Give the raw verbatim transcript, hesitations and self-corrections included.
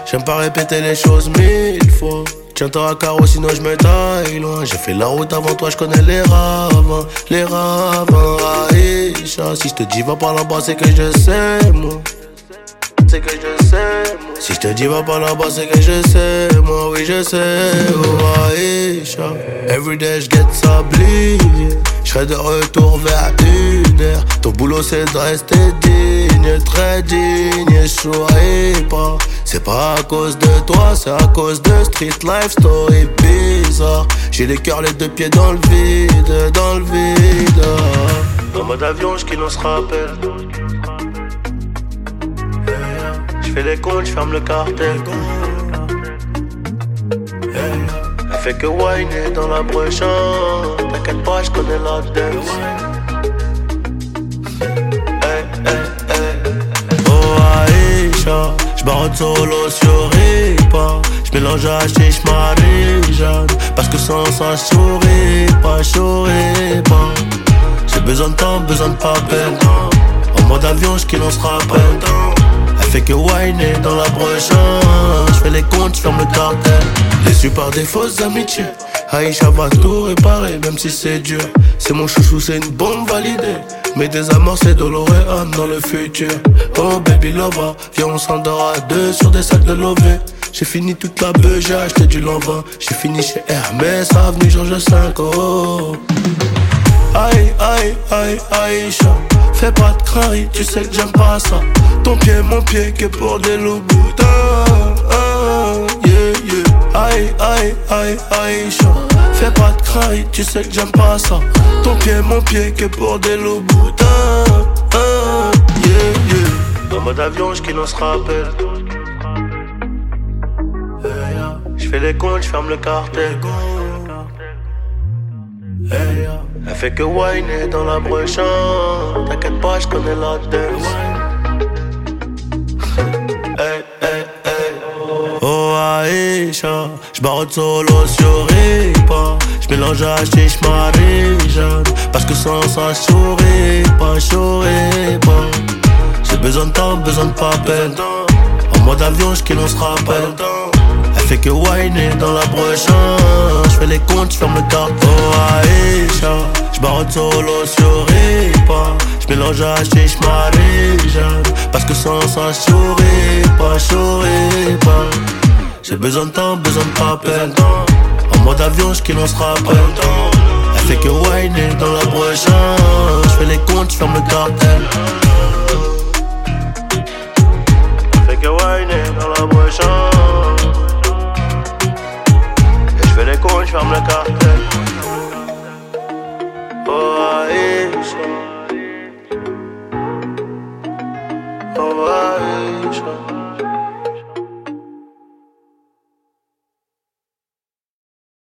J'aime pas répéter les choses mille fois. Tiens-toi à carreau sinon je me taille loin. J'ai fait la route avant toi, je connais les ravins. Les ravins, Aïcha. Si je te dis va par là-bas c'est que je sais moi. C'est que je sais moi. Si je te dis va par là-bas c'est que je sais moi. Oui je sais, oh Aïcha. Everyday je guette sablier. Je serai de retour vers une heure. Ton boulot c'est de rester digne, très digne. Je souris pas. C'est pas à cause de toi, c'est à cause de street life story bizarre. J'ai les cœurs les deux pieds dans le vide, dans le vide. En mode avion, je qui l'on se rappelle. Je fais les comptes, je ferme le cartel. Elle fait que whiner dans la prochaine. T'inquiète pas, je connais la dance. Hey, hey, hey. Oh Aïcha, j'barre solo sur Ripa. J'mélange à chiche Marie-Jeanne. Parce que sans ça j'souris pas, j'souris pas. J'ai besoin de temps, besoin de papel. En mode avion, j'qu'il on se rappelle. Elle fait que whiner dans la prochaine. J'fais les comptes, j'ferme le cartel. Déçu par des fausses amitiés. Aïcha va tout réparer, même si c'est dur. C'est mon chouchou, c'est une bombe validée. Mais des amours, c'est Doloréan dans le futur. Oh baby lover, viens on s'endort à deux sur des sacs de lové. J'ai fini toute la beuh, j'ai acheté du lambin. J'ai fini chez Hermès, avenue Georges cinq. Oh aïe, aïe, aïe, Aïcha, fais pas de crainte, tu sais que j'aime pas ça. Ton pied, mon pied, que pour des loups boudins. Yeah, yeah. Aïe, aïe, aïe, Aïcha, fais pas de crainte, tu sais que j'aime pas ça. Ton pied, mon pied, que pour des loups boudins. Yeah, yeah. En mode avion, j'qu'il on se rappelle. J'fais les comptes, j'ferme le cartel. Elle fait que whiner dans la prochaine. T'inquiète pas, j'connais la dance. Hey, hey, hey. Oh Aïcha, j'barre solo sur Ripa. J'mélange à chiche Marie-Jeanne. Parce que sans ça j'souris pas, j'souris pas. J'ai besoin de temps, besoin de papel. En mode avion, j'qu'il on se rappelle. Elle fait que whiner dans la prochaine. J'fais les comptes, j'ferme le carton. Oh Aïcha, j'barre solo sur Ripa. J'mélange à chiche Marie-Jeanne. Parce que sans ça j'souris pas, j'souris pas. J'ai besoin de temps, besoin de papel. En mode avion, j'qu'il on se rappelle. Elle fait que whiner dans la prochaine. J'fais les comptes, j'ferme le cartel. Elle fait que whiner dans la prochaine. J'fais les comptes, j'ferme le cartel.